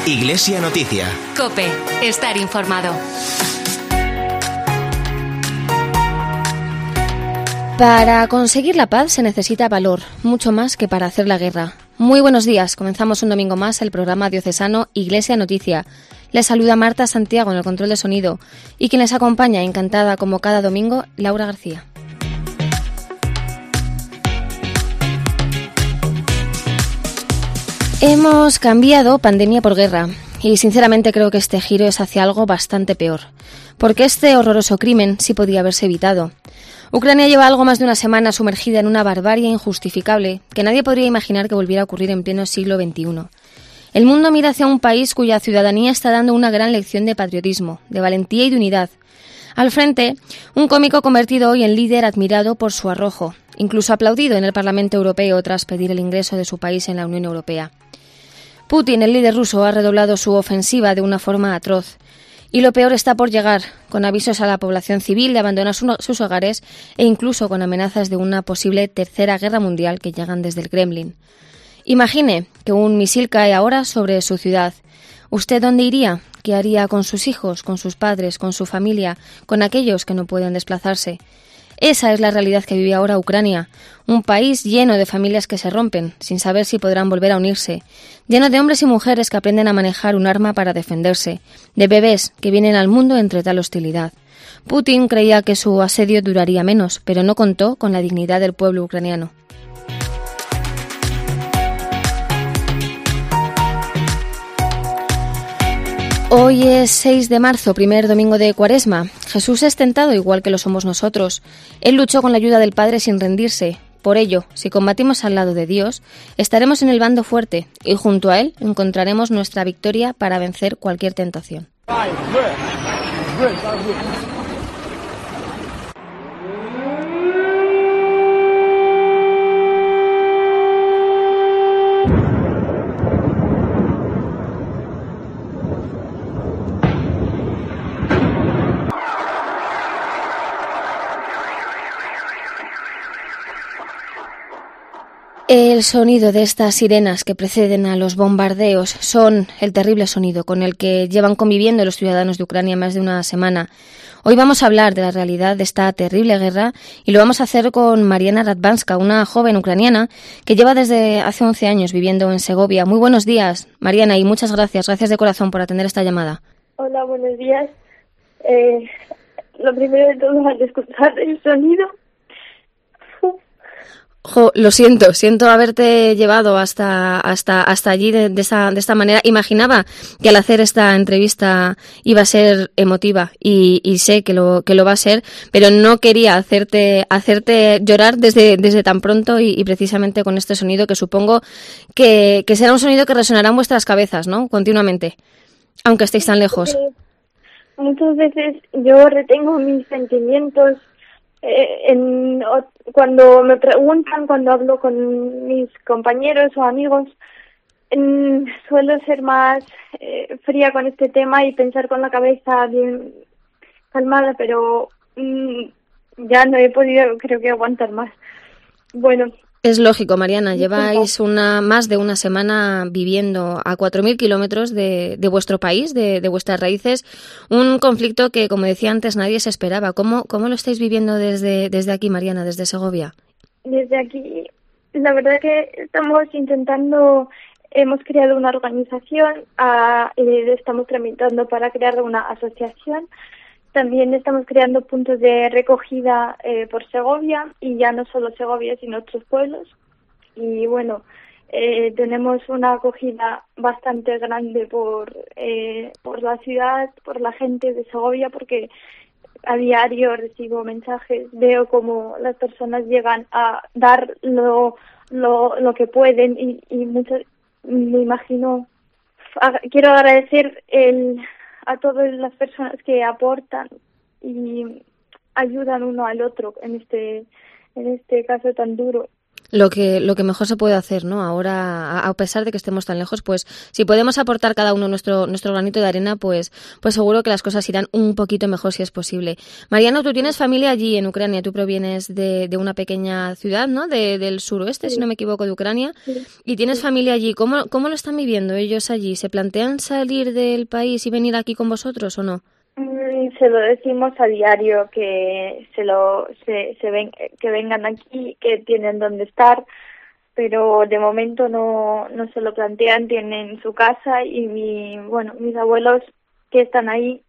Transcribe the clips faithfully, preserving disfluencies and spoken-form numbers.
Iglesia Noticia. COPE. Estar informado. Para conseguir la paz se necesita valor, mucho más que para hacer la guerra. Muy buenos días, comenzamos un domingo más el programa diocesano Iglesia Noticia. Les saluda Marta Santiago en el control de sonido y quien les acompaña, encantada como cada domingo, Laura García. Hemos cambiado pandemia por guerra y sinceramente creo que este giro es hacia algo bastante peor, porque este horroroso crimen sí podía haberse evitado. Ucrania lleva algo más de una semana sumergida en una barbarie injustificable que nadie podría imaginar que volviera a ocurrir en pleno siglo veintiuno. El mundo mira hacia un país cuya ciudadanía está dando una gran lección de patriotismo, de valentía y de unidad. Al frente, un cómico convertido hoy en líder admirado por su arrojo, incluso aplaudido en el Parlamento Europeo tras pedir el ingreso de su país en la Unión Europea. Putin, el líder ruso, ha redoblado su ofensiva de una forma atroz. Y lo peor está por llegar, con avisos a la población civil de abandonar su, sus hogares e incluso con amenazas de una posible tercera guerra mundial que llegan desde el Kremlin. Imagine que un misil cae ahora sobre su ciudad. ¿Usted dónde iría? ¿Qué haría con sus hijos, con sus padres, con su familia, con aquellos que no pueden desplazarse? Esa es la realidad que vive ahora Ucrania, un país lleno de familias que se rompen, sin saber si podrán volver a unirse, lleno de hombres y mujeres que aprenden a manejar un arma para defenderse, de bebés que vienen al mundo entre tal hostilidad. Putin creía que su asedio duraría menos, pero no contó con la dignidad del pueblo ucraniano. Hoy es seis de marzo, primer domingo de Cuaresma. Jesús es tentado igual que lo somos nosotros. Él luchó con la ayuda del Padre sin rendirse. Por ello, si combatimos al lado de Dios, estaremos en el bando fuerte y junto a Él encontraremos nuestra victoria para vencer cualquier tentación. El sonido de estas sirenas que preceden a los bombardeos son el terrible sonido con el que llevan conviviendo los ciudadanos de Ucrania más de una semana. Hoy vamos a hablar de la realidad de esta terrible guerra y lo vamos a hacer con Mariana Radvanska, una joven ucraniana que lleva desde hace once años viviendo en Segovia. Muy buenos días, Mariana, y muchas gracias. Gracias de corazón por atender esta llamada. Hola, buenos días. Eh, lo primero de todo, al escuchar el sonido... Jo, lo siento, siento haberte llevado hasta hasta hasta allí de, de esta de esta manera. Imaginaba que al hacer esta entrevista iba a ser emotiva y, y sé que lo que lo va a ser, pero no quería hacerte hacerte llorar desde desde tan pronto y, y precisamente con este sonido que supongo que, que será un sonido que resonará en vuestras cabezas, ¿no? Continuamente, aunque estéis tan lejos. Muchas veces yo retengo mis sentimientos. Eh, en, o, cuando me preguntan, cuando hablo con mis compañeros o amigos, en, suelo ser más eh, fría con este tema y pensar con la cabeza bien calmada, pero mm, ya no he podido, creo que aguantar más. Bueno. Es lógico, Mariana, lleváis una más de una semana viviendo a cuatro mil kilómetros de, de vuestro país, de, de vuestras raíces, un conflicto que, como decía antes, nadie se esperaba. ¿Cómo, cómo lo estáis viviendo desde, desde aquí, Mariana, desde Segovia? Desde aquí, la verdad que estamos intentando, hemos creado una organización, uh, y estamos tramitando para crear una asociación. También estamos creando puntos de recogida eh, por Segovia, y ya no solo Segovia, sino otros pueblos. Y bueno, eh, tenemos una acogida bastante grande por, eh, por la ciudad, por la gente de Segovia, porque a diario recibo mensajes, veo cómo las personas llegan a dar lo, lo, lo que pueden y, y muchas, me imagino, quiero agradecer el... a todas las personas que aportan y ayudan uno al otro en este en este caso tan duro. Lo que, lo que mejor se puede hacer, ¿no? Ahora, a, a pesar de que estemos tan lejos, pues si podemos aportar cada uno nuestro, nuestro granito de arena, pues, pues seguro que las cosas irán un poquito mejor si es posible. Mariano, tú tienes familia allí en Ucrania, tú provienes de, de una pequeña ciudad, ¿no? De, del suroeste, sí. Si no me equivoco, de Ucrania, sí. Y tienes sí. familia allí. ¿Cómo, ¿Cómo lo están viviendo ellos allí? ¿Se plantean salir del país y venir aquí con vosotros o no? Se lo decimos a diario que se lo se, se ven que vengan aquí, que tienen donde estar, pero de momento no no se lo plantean, tienen su casa y mi bueno mis abuelos que están ahí,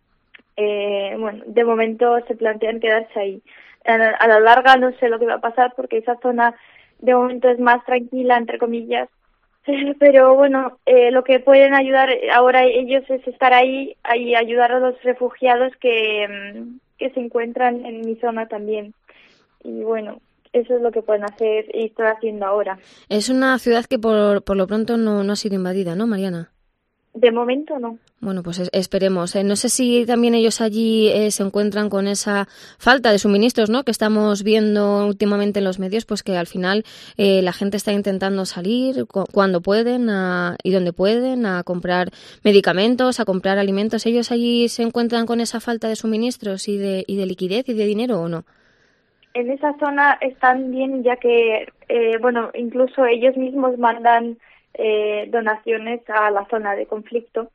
eh, bueno de momento se plantean quedarse ahí. A, a la larga no sé lo que va a pasar porque esa zona de momento es más tranquila entre comillas. Pero bueno, eh, lo que pueden ayudar ahora ellos es estar ahí y ayudar a los refugiados que, que se encuentran en mi zona también. Y bueno, eso es lo que pueden hacer y estoy haciendo ahora. Es una ciudad que por, por lo pronto no, no ha sido invadida, ¿no, Mariana? De momento no. Bueno, pues esperemos. Eh, no sé si también ellos allí eh, se encuentran con esa falta de suministros, ¿no? Que estamos viendo últimamente en los medios, pues que al final eh, la gente está intentando salir cu- cuando pueden a, y donde pueden a comprar medicamentos, a comprar alimentos. ¿Ellos allí se encuentran con esa falta de suministros y de, y de liquidez y de dinero o no? En esa zona están bien, ya que, eh, bueno, incluso ellos mismos mandan Eh, donaciones a la zona de conflicto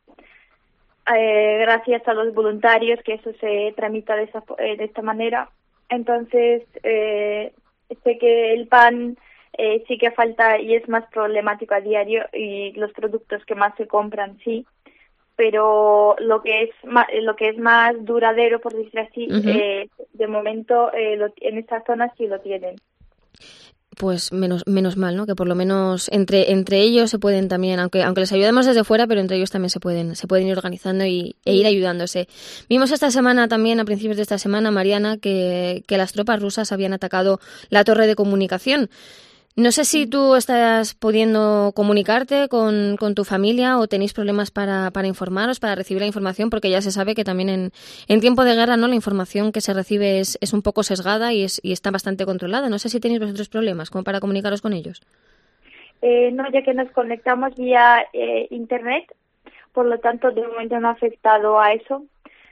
eh, gracias a los voluntarios, que eso se tramita de, esa, eh, de esta manera. Entonces eh, sé que el pan eh, sí que falta y es más problemático a diario, y los productos que más se compran sí, pero lo que es más, lo que es más duradero, por decir así, uh-huh. eh, de momento eh, lo, en esta zona sí lo tienen. Pues menos menos mal, ¿no? Que por lo menos entre entre ellos se pueden también, aunque aunque les ayudemos desde fuera, pero entre ellos también se pueden se pueden ir organizando y e ir ayudándose. Vimos esta semana también, a principios de esta semana, Mariana, que que las tropas rusas habían atacado la torre de comunicación. No sé si tú estás pudiendo comunicarte con, con tu familia o tenéis problemas para, para informaros, para recibir la información, porque ya se sabe que también en, en tiempo de guerra, ¿no?, la información que se recibe es, es un poco sesgada y, es, y está bastante controlada. No sé si tenéis vosotros problemas como para comunicaros con ellos. Eh, no, ya que nos conectamos vía eh, internet, por lo tanto de momento no ha afectado a eso.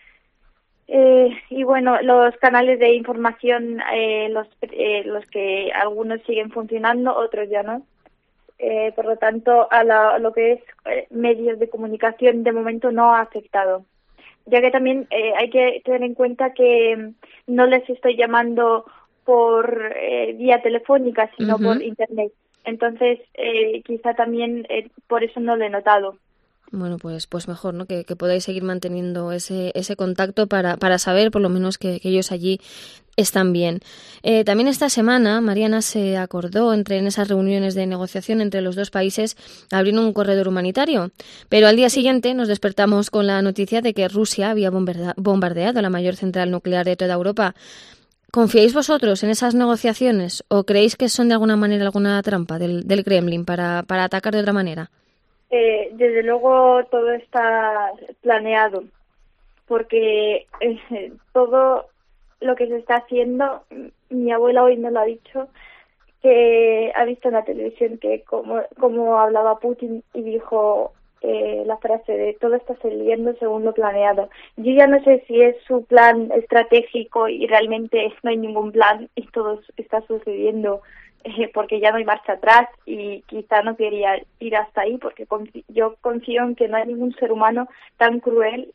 Eh, y bueno, los canales de información, eh, los eh, los que algunos siguen funcionando, otros ya no. Eh, por lo tanto, a, la, a lo que es eh, medios de comunicación de momento no ha afectado. Ya que también eh, hay que tener en cuenta que no les estoy llamando por eh, vía telefónica, sino uh-huh. por internet. Entonces, eh, quizá también eh, por eso no lo he notado. Bueno, pues pues mejor, ¿no? Que, que podáis seguir manteniendo ese ese contacto para para saber por lo menos que, que ellos allí están bien. Eh, también esta semana, Mariana, se acordó entre en esas reuniones de negociación entre los dos países abrir un corredor humanitario, pero al día siguiente nos despertamos con la noticia de que Rusia había bombardeado la mayor central nuclear de toda Europa. ¿Confiáis vosotros en esas negociaciones o creéis que son de alguna manera alguna trampa del, del Kremlin para, para atacar de otra manera? Eh, desde luego todo está planeado, porque eh, todo lo que se está haciendo, mi abuela hoy me lo ha dicho, que ha visto en la televisión que como, como hablaba Putin y dijo eh, la frase de todo está saliendo según lo planeado. Yo ya no sé si es su plan estratégico y realmente no hay ningún plan y todo está sucediendo Eh, porque ya no hay marcha atrás y quizá no quería ir hasta ahí, porque confi- yo confío en que no hay ningún ser humano tan cruel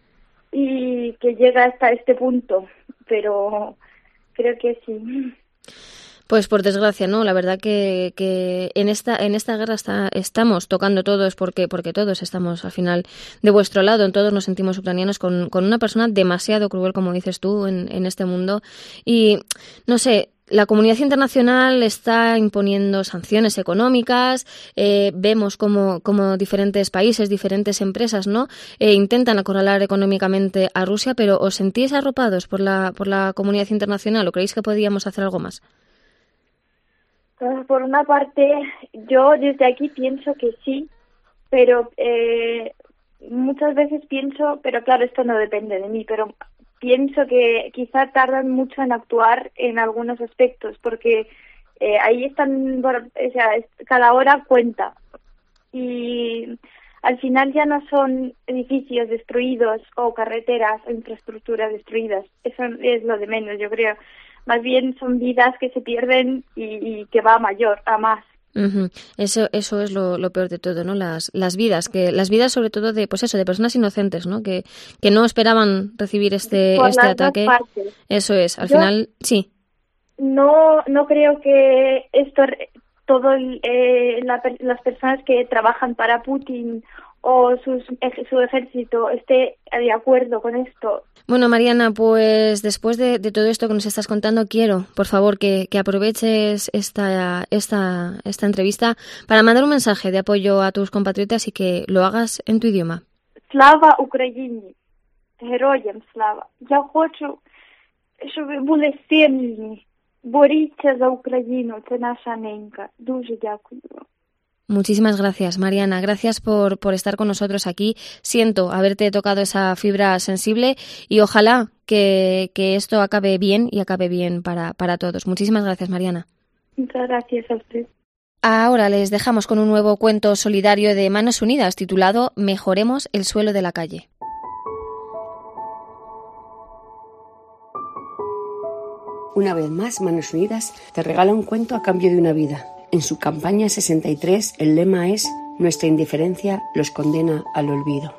y que llega hasta este punto, pero creo que sí. Pues por desgracia, no, la verdad que, que en esta en esta guerra está, estamos tocando todos, porque porque todos estamos al final de vuestro lado, todos nos sentimos ucranianos con, con una persona demasiado cruel, como dices tú, en, en este mundo. Y no sé, la comunidad internacional está imponiendo sanciones económicas, eh, vemos como, como diferentes países, diferentes empresas, ¿no?, eh, intentan acorralar económicamente a Rusia, pero ¿os sentís arropados por la, por la comunidad internacional o creéis que podríamos hacer algo más? Por una parte, yo desde aquí pienso que sí, pero eh, muchas veces pienso, pero claro, esto no depende de mí, pero pienso que quizá tardan mucho en actuar en algunos aspectos, porque Eh, ahí están, o sea, cada hora cuenta. Y al final ya no son edificios destruidos o carreteras o infraestructuras destruidas. Eso es lo de menos, yo creo. Más bien son vidas que se pierden y, y que va a mayor, a más. Uh-huh. Eso, eso es lo, lo peor de todo, ¿no? Las, las vidas, que las vidas sobre todo de, pues eso, de personas inocentes, ¿no? Que, que no esperaban recibir este, Por este las ataque. dos partes. Eso es, al Yo final, sí. No, no creo que esto, todo eh, la, las personas que trabajan para Putin o sus, su ejército esté de acuerdo con esto. Bueno, Mariana, pues después de, de todo esto que nos estás contando, quiero, por favor, que, que aproveches esta, esta, esta entrevista para mandar un mensaje de apoyo a tus compatriotas y que lo hagas en tu idioma. Слава Україні! Героям слава! Я хочу, щоб ви були сильні. Боріться за Україну, це наша ненька. Дуже дякую. Muchísimas gracias, Mariana. Gracias por, por estar con nosotros aquí. Siento haberte tocado esa fibra sensible y ojalá que, que esto acabe bien y acabe bien para, para todos. Muchísimas gracias, Mariana. Muchas gracias a usted. Ahora les dejamos con un nuevo cuento solidario de Manos Unidas titulado Mejoremos el suelo de la calle. Una vez más, Manos Unidas te regala un cuento a cambio de una vida. En su campaña sesenta y tres, el lema es «Nuestra indiferencia los condena al olvido».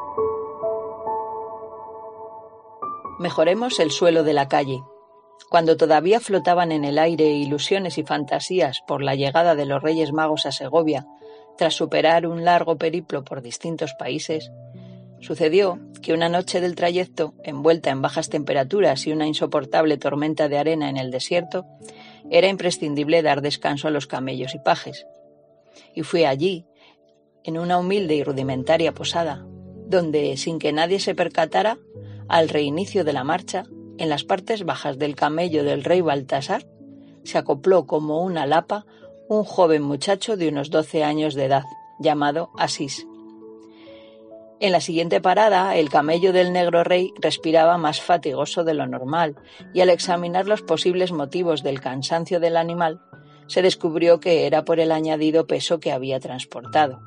Mejoremos el suelo de la calle. Cuando todavía flotaban en el aire ilusiones y fantasías por la llegada de los Reyes Magos a Segovia, tras superar un largo periplo por distintos países, sucedió que una noche del trayecto, envuelta en bajas temperaturas y una insoportable tormenta de arena en el desierto, era imprescindible dar descanso a los camellos y pajes. Y fue allí, en una humilde y rudimentaria posada, donde, sin que nadie se percatara, al reinicio de la marcha, en las partes bajas del camello del rey Baltasar, se acopló como una lapa un joven muchacho de unos doce años de edad, llamado Asís. En la siguiente parada, el camello del negro rey respiraba más fatigoso de lo normal, y al examinar los posibles motivos del cansancio del animal, se descubrió que era por el añadido peso que había transportado.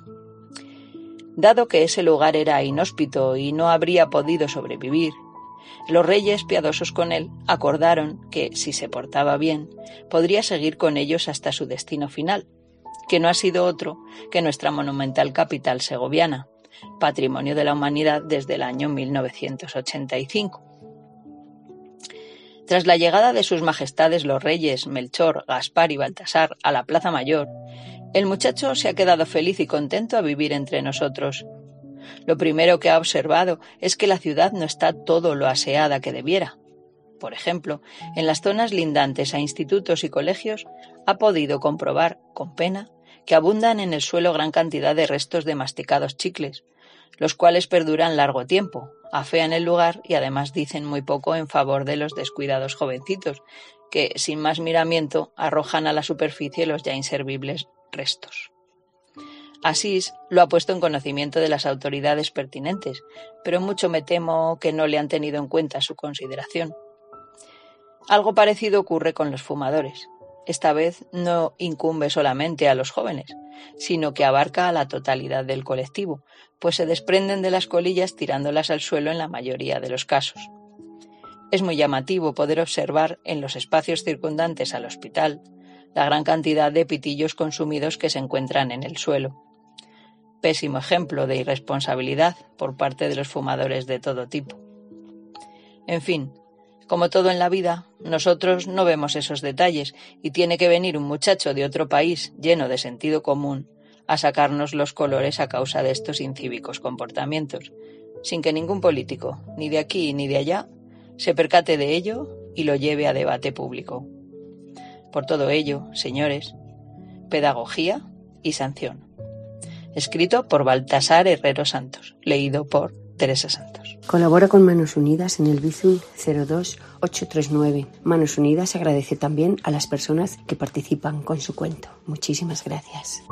Dado que ese lugar era inhóspito y no habría podido sobrevivir, los reyes, piadosos con él, acordaron que, si se portaba bien, podría seguir con ellos hasta su destino final, que no ha sido otro que nuestra monumental capital segoviana, Patrimonio de la Humanidad desde el año mil novecientos ochenta y cinco. Tras la llegada de sus majestades los reyes Melchor, Gaspar y Baltasar a la Plaza Mayor, el muchacho se ha quedado feliz y contento a vivir entre nosotros. Lo primero que ha observado es que la ciudad no está todo lo aseada que debiera. Por ejemplo, en las zonas lindantes a institutos y colegios ha podido comprobar, con pena, que abundan en el suelo gran cantidad de restos de masticados chicles, los cuales perduran largo tiempo, afean el lugar y además dicen muy poco en favor de los descuidados jovencitos, que, sin más miramiento, arrojan a la superficie los ya inservibles restos. Asís lo ha puesto en conocimiento de las autoridades pertinentes, pero mucho me temo que no le han tenido en cuenta su consideración. Algo parecido ocurre con los fumadores. Esta vez no incumbe solamente a los jóvenes, sino que abarca a la totalidad del colectivo, pues se desprenden de las colillas tirándolas al suelo en la mayoría de los casos. Es muy llamativo poder observar en los espacios circundantes al hospital la gran cantidad de pitillos consumidos que se encuentran en el suelo. Pésimo ejemplo de irresponsabilidad por parte de los fumadores de todo tipo. En fin, como todo en la vida, nosotros no vemos esos detalles y tiene que venir un muchacho de otro país lleno de sentido común a sacarnos los colores a causa de estos incívicos comportamientos, sin que ningún político, ni de aquí ni de allá, se percate de ello y lo lleve a debate público. Por todo ello, señores, pedagogía y sanción. Escrito por Baltasar Herrero Santos, leído por Teresa Santos. Colabora con Manos Unidas en el Bizum cero dos ocho tres nueve. Manos Unidas agradece también a las personas que participan con su cuento. Muchísimas gracias.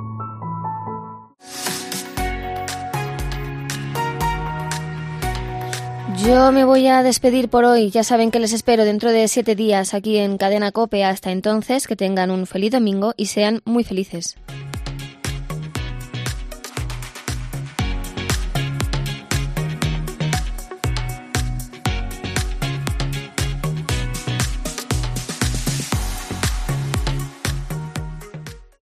Yo me voy a despedir por hoy. Ya saben que les espero dentro de siete días aquí en Cadena COPE. Hasta entonces, que tengan un feliz domingo y sean muy felices.